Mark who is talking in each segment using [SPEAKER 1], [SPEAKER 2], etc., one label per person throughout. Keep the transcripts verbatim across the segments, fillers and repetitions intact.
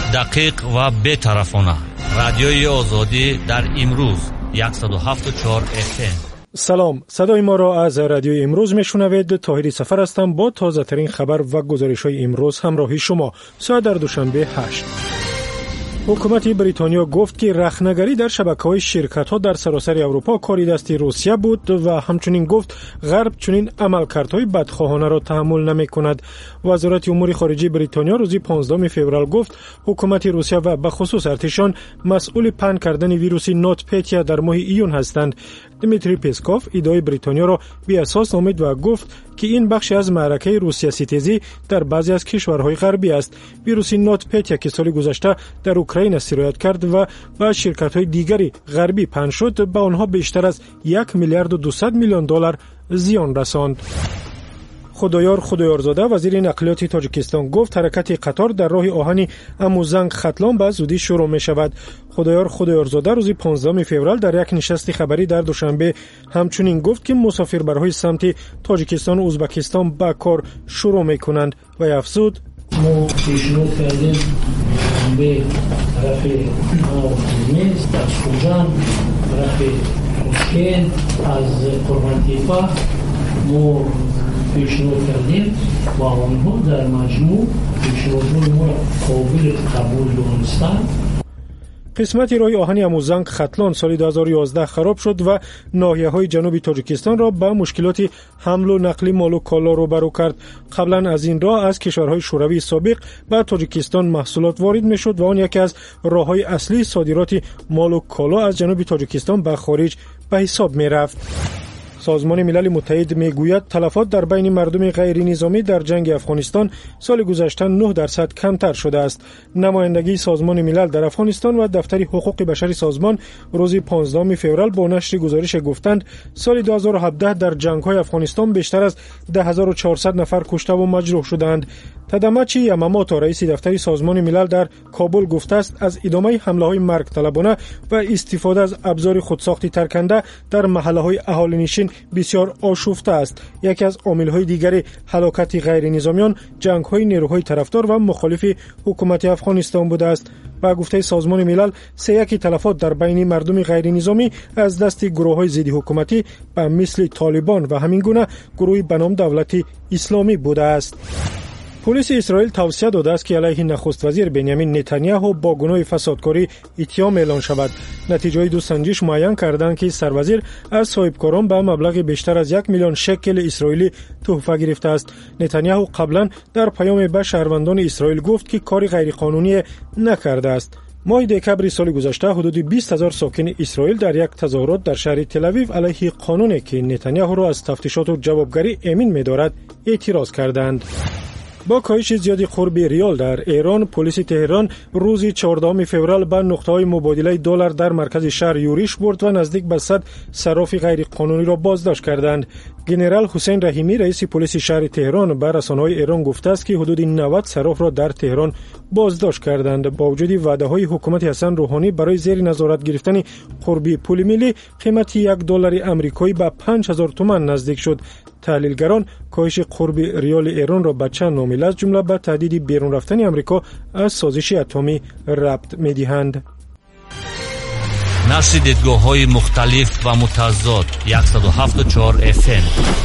[SPEAKER 1] دقیق و بی‌طرفانه. رادیوی آزادی در امروز صد و هفت و چهار اف ام.
[SPEAKER 2] سلام، صدای ما را از رادیوی امروز میشنوید. طاهری سفر هستم با تازه ترین خبر و گزارش های امروز همراهی شما. ساعت در دوشنبه هشت. حکومت بریتانیا گفت که رخنه‌گری در شبکه‌های شرکت‌ها در سراسر اروپا کاری دست روسیه بود و همچنین گفت غرب چنین عملکردهای بدخواهانه را تحمل نمی‌کند. وزارت امور خارجه بریتانیا روز پانزدهم فوریه گفت حکومت روسیه و به خصوص ارتشان مسئول پنهان کردن ویروس نوتپتیا در ماه ایون هستند. دیمیتری پسکوف ادعای بریتانیا را بی اساس نامید و گفت که این بخشی از معرکه روسیه ستیزی در بعضی از کشورهای غربی است. ویروس نوتپتیا که سال گذشته در اوکراین سرایت کرد و با شرکت‌های دیگری غربی پنهان شد، به آنها بیشتر از یک میلیارد و دویست میلیون دلار زیان رساند. خدایار خدایارزاده وزیر نقلیات تاجیکستان گفت حرکت قطار در راه آهن اموزنگ ختلان به زودی شروع می شود. خدایار خدایارزاده روز پانزدهم فوریه در یک نشست خبری در دوشنبه همچنین گفت که مسافربرهای سمت تاجیکستان و ازبکستان به کار شروع می کنند و افزود
[SPEAKER 3] ما پیشنهاد کردیم به طرف مینسک، از خوجان، طرف مشکل، از قربانتیپا ما پیشنهاد کردیم و آنها در مجموع پیشنهادهای ما قابل قبول دانستند.
[SPEAKER 2] قسمت راه آهن اموزنگ ختلان سال دو هزار و یازده خراب شد و ناحیه‌های جنوبی تاجیکستان را با مشکلات حمل و نقل مال و کالا روبرو کرد. قبلا از این راه از کشورهای شوروی سابق به تاجیکستان محصولات وارد می‌شد و آن یکی از راه‌های اصلی صادرات مال و کالا از جنوب تاجیکستان به خارج به حساب می‌رفت. سازمان ملل متحد میگوید تلفات در بین مردم غیر نظامی در جنگ افغانستان سال گذشته نه درصد کمتر شده است. نمایندگی سازمان ملل در افغانستان و دفتر حقوق بشر سازمان روز پانزدهم فوریه با نشر گزارش گفتند سال دو هزار و هفده در جنگ‌های افغانستان بیشتر از ده هزار و چهارصد نفر کشته و مجروح شدند. تداماچی یاماموتو رئیس دفتر سازمان ملل در کابل گفته است از ادامه حمله‌های مرگ طلبانه و استفاده از ابزار خودساختی ترکنده در محله‌های اهالی‌نشین بسیار آشفته است. یکی از عامل‌های دیگری هلاکت غیر نظامیان جنگ‌های نیروهای طرفدار و مخالف حکومت افغانستان بوده است. با گفته سازمان ملل سه یک تلفات در بین مردم غیر نظامی از دست گروه‌های ضد حکومتی به مثل طالبان و همین گونه گروهی به نام دولت اسلامی بوده است. پلیس اسرائیل توصیه داده است که علیه نخست وزیر بنیامین نتانیاهو با گناه فسادکاری اتهام اعلان شود. نتیجه دو سنجش معین کردند که سروزیر از صاحبکاران به مبلغ بیشتر از یک میلیون شکل اسرائیلی تحفه گرفته است. نتانیاهو قبلا در پیام به شهروندان اسرائیل گفت که کاری غیرقانونی نکرده است. ماه دکبر سال گذشته حدود بیست هزار ساکن اسرائیل در یک تظاهرات در شهر تل‌آویو علیه قانونی که نتانیاهو را از تفتیشات و جوابگری امین می‌دارد اعتراض کردند. با کاهش زیاد قرب ریال در ایران، پلیس تهران روز چهاردهم فوریه به نقطه‌های مبادله دلار در مرکز شهر یوریش برد و نزدیک به صد صراف غیر قانونی را بازداشت کردند. ژنرال حسین رحیمی رئیس پلیس شهر تهران به رسانه‌های ایران گفته است که حدود نود صراف را در تهران بازداشت کردند. با وجود وعده‌های حکومت حسن روحانی برای زیر نظارت گرفتن قرب پول ملی، قیمت یک دلار آمریکایی به پنج هزار تومان نزدیک شد. تحلیلگران کاهش قرب ریال ایران را به چند عامل از جمله به تهدید بیرون رفتن آمریکا از سازش اتمی ربط می‌دهند.
[SPEAKER 1] نشر دیدگاه‌های مختلف و متضاد صد و هفت و چهار اف ام.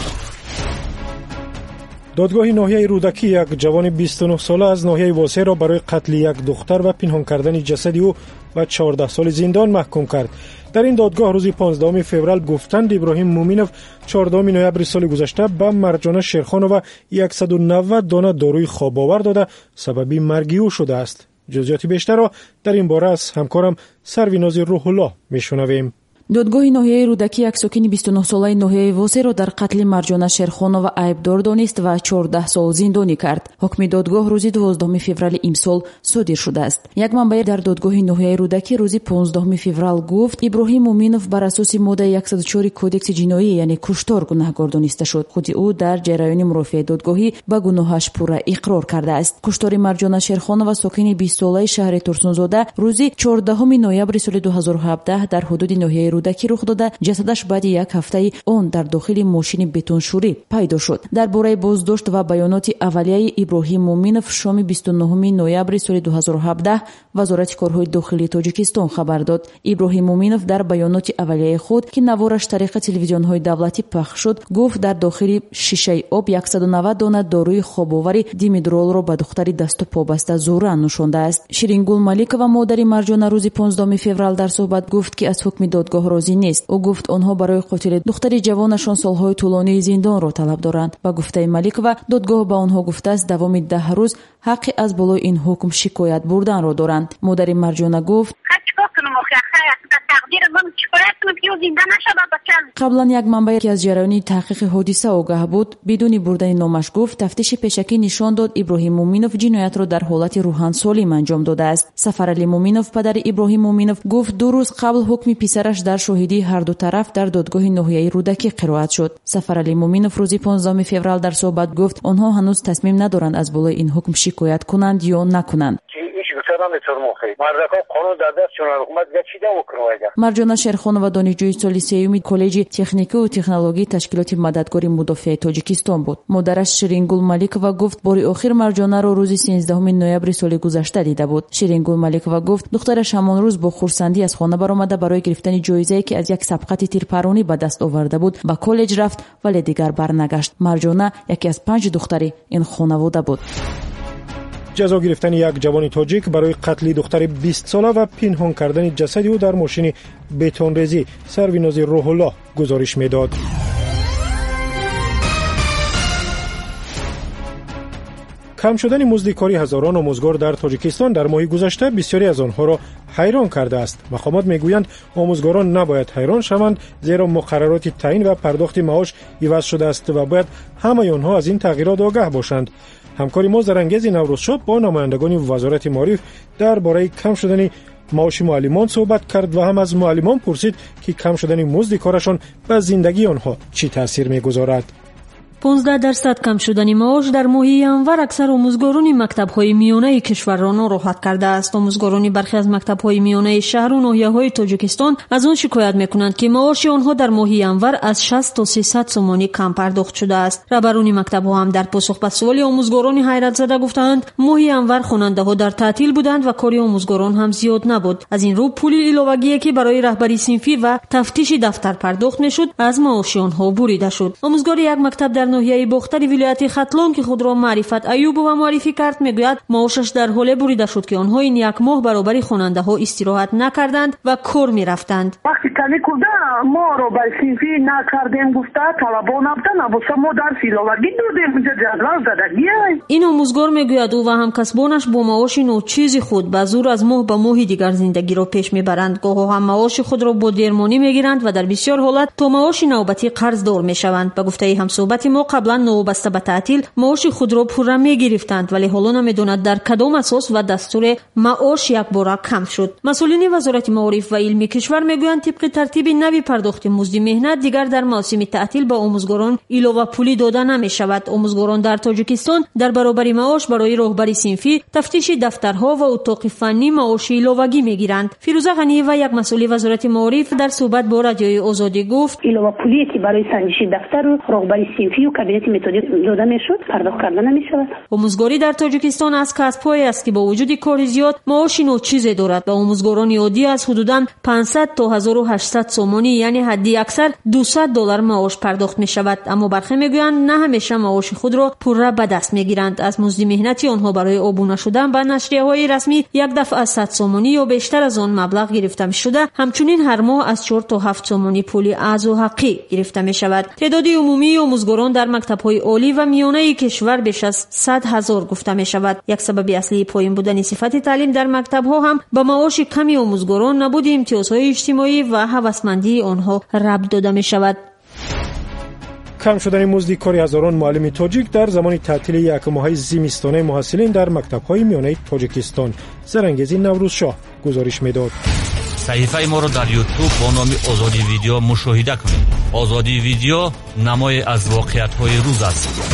[SPEAKER 2] دادگاه ناحیه رودکی یک جوان بیست و نه ساله از ناحیه واسه را برای قتل یک دختر و پنهان کردن جسد او و چهارده سال زندان محکوم کرد. در این دادگاه روز پانزدهم فوریه گفتند ابراهیم مومینوف چهاردهم نوامبر سال گذشته به مرجانه شیرخانووا صد و نود دانه داروی خواب آور داده سبب مرگ او شده است. جزئیات بیشتر را در این باره از همکارم سرویناز روح الله میشنویم.
[SPEAKER 4] دادگاه ناحیه رودکی یک ساکن بیست و نه ساله ناحیه واسه را در قتل مرجانه شیرخانووا عیبدار دانست و چهارده سال زندانی کرد. حکم دادگاه روز دوازدهم فوریه امسال صادر شده است. یک منبع در دادگاه ناحیه رودکی روز پانزدهم فوریه گفت ابراهیم مومینوف بر اساس ماده صد و چهار کودکس جنایی یعنی کشتار گناهکار دانسته شد. خود او در جریان مرافعه دادگاهی به گناهش پورا اقرار کرده است. کشتار مرجانه شیرخانووا ساکن بیست ساله شهر ترسونزاده روز چهاردهم نوامبر سال دو هزار و هفده در حدود ناحیه رودکی رخ داده جسدش بعد یک هفته آن در داخل ماشین بتونشوری پیدا شد. درباره بازداشت و بیانات اولیه ابراهیم مومینов شام بیست و نهم نوامبر سال دو هزار و هفده وزارت کارهای داخلی تاجیکستان خبر داد. ابراهیم مومینов در بیانات اولیه خود که نوارش طریق تلویزیون‌های دولتی پخش شد گفت در داخل شیشه آب صد و نود دانه داروی خواب‌آوری دیمیدرول را به دختری دست و پا بسته زورا نوشانده است. شیرینگول مالکова مادر مرجانه روز پانزدهم فوریه در صحبت گفت که از حکم دادگاه راضی نیست. او گفت آنها برای قتل دختر جوانشان سالهای طولانی زندان را طلب دارند. با گفته مالکова دادگاه به آنها گفته است دوام ده روز حق از بالای این حکم شکایت بردن را دارند. مادر مرجانه گفت قبلا یک منبع که از جریان تحقیق حادثه آگاه بود بدون بردن نامش گفت تفتیش پیشکی نشان داد ابراهیم مومینов جنایت را در حالت روحان سالم انجام داده است. سفرعلی مومینов پدر ابراهیم مومینov گفت دو روز قبل حکم پسرش در شاهدی هر دو طرف در دادگاه ناحیه رودکی قرائت شد. سفرعلی مومینov روز پانزدهم فوریه در صحبت گفت آنها هنوز تصمیم ندارند از بالای این حکم شکایت کنند یا نکنند. مرجانه شیرخانова دانشجوی سال سوم کالج تکنیکی و تکنولوژی تشکیلات مددکاری مدافع تاجیکستان بود. مادرش شیرینگول مالکova گفت بار آخر مرجانه را روز سیزدهم نوامبر سال گذشته دیده بود. شیرینگول مالکova گفت دخترش همان روز با خرسندی از خانه برآمده برای گرفتن جایزه‌ای که از یک سبقت تیرپرانی به دست آورده بود به کالج رفت ولی دیگر برنگشت. مرجانه یکی از پنج دختری این خانواده بود.
[SPEAKER 2] جزا گرفتن یک جوان تاجیک برای قتل دختر بیست ساله و پنهان کردن جسد او در ماشین بتونریزی سروناز روح الله گزارش میداد. کم شدن مزد کاری هزاران آموزگار در تاجیکستان در ماه گذشته بسیاری از آنها را حیران کرده است. مقامات میگویند آموزگاران نباید حیران شوند زیرا مقررات تعیین و پرداخت معاش عوض شده است و باید همه آنها از این تغییرات آگاه باشند. همکاری ما زرنگز نوروزشاه با نمایندگان وزارت معارف درباره کم شدن معاش معلمان صحبت کرد و هم از معلمان پرسید که کم شدن مزد کارشان به زندگی آنها چی تاثیر میگذارد.
[SPEAKER 5] پانزده درصد کم شدن معاش در ماه ینور اکثر آموزگاران مکتب‌های میانه کشور را ناراحت کرده است. آموزگاران برخی از مکتب‌های میانه شهر و ناحیه‌های تاجیکستان از آن شکایت می‌کنند که معاش آنها در ماه ینور از شصت تا سیصد سومانی کم پرداخت شده است. رهبران مکتب‌ها هم در پاسخ به سوال آموزگاران حیرت زده گفتند ماه ینور خواننده‌ها در تعطیل بودند و کار آموزگاران هم زیاد نبود. از این رو پول علاوه‌ای که برای رهبری صنفی و تفتیش دفتر پرداخت می‌شد از معاش آنها بریده شد. آموزگار یک مکتب در ناحیه باختر ولایت ختلان که خود را معرفت ایوب و معرفی کرد میگوید معاشش در حال بریده شد که آنها این یک ماه برابر خواننده ها استراحت نکردند و کار میرفتند.
[SPEAKER 6] وقتی کلی کرده ما رو به صنفی نکردیم گفته طلبان نبودن واسه ما در سیلاوگی دادیم اینجا جدول زدگی.
[SPEAKER 5] این آموزگار میگوید او و همکسبانش با معاش ناچیز خود به زور از ماه به ماه دیگر زندگی را پیش میبرند. گاه هم معاش خود را با درمانی میگیرند و در بسیار حالت تا معاش نوبتی قرض دار میشوند. به گفته هم صحبت ما قبلا نوبسته به تعطیل معاش خود را پوره میگرفتند ولی حالا نمیدونند در کدام اساس و دستور معاش یک بار کم شد. مسئولین وزارت معارف و علم کشور میگویند طبق ترتیب نوی پرداخت مزد مهنت دیگر در موسم تعطیل به آموزگاران علاوه پولی داده نمی شود. آموزگاران در تاجیکستان در برابر معاش برای راهبری صنفی، تفتیش دفترها و اتاق فنی معاش علاوه‌ای میگیرند. فیروزه غنی و یک مسئول وزارت معارف در صحبت با رادیوی آزادی گفت
[SPEAKER 7] علاوه پولی که برای سنجش دفتر و راهبری صنفی و کابینت متدیک داده میشد پرداخت کردن نمیشود.
[SPEAKER 5] آموزگاری در تاجیکستان از کسب‌های است که با وجود کار زیاد معاش ناچیز دارد و آموزگاران عادی از حدوداً پانصد تا هزار و هشتصد سومانی یعنی حدی اکثر دویست دلار معاش پرداخت می شود. اما برخی میگویند نه همیشه معاش خود را پوره به دست میگیرند. از مزد مهنتی آنها برای آبونه شدن به نشریه‌های رسمی یک دفعه از صد سومانی یا بیشتر از آن مبلغ گرفته می شده. همچنین هر ماه از چهار تا هفت سومانی پول اعضا حقی گرفته می شود. تعداد عمومی آموزگاران در مکتب‌های عالی و میانه کشور بیش از صد هزار گفته می شود. یک سبب اصلی پایین بودن صفت تعلیم در مکتب‌ها هم به معاش کمی آموزگاران نبود امتیازهای اجتماعی و هوسمندی آنها ربط داده می شود.
[SPEAKER 2] کم شدن مزد کاری هزاران معلم تاجیک در زمان تعطیل یک ماهه زمستانه محصلین در مکتب‌های میانه تاجیکستان. زرنگزی نوروزشاه گزارش می‌داد.
[SPEAKER 1] صحیفه ما را در یوتیوب با نام آزادی ویدیو مشاهده کنید. آزادی ویدیو نمای از واقعیت‌های روز است.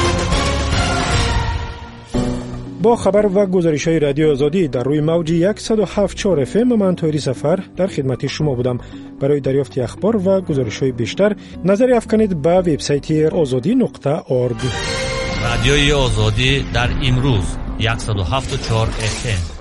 [SPEAKER 2] با خبر و گزارش‌های رادیو آزادی در روی موج صد و هفت و چهار اف ام من طاهری سفر در خدمت شما بودم. برای دریافت اخبار و گزارش‌های بیشتر نظر افکنید به وبسایت آزادی نقطه اورگ.
[SPEAKER 1] رادیوی آزادی در امروز صد و هفت و چهار اف ام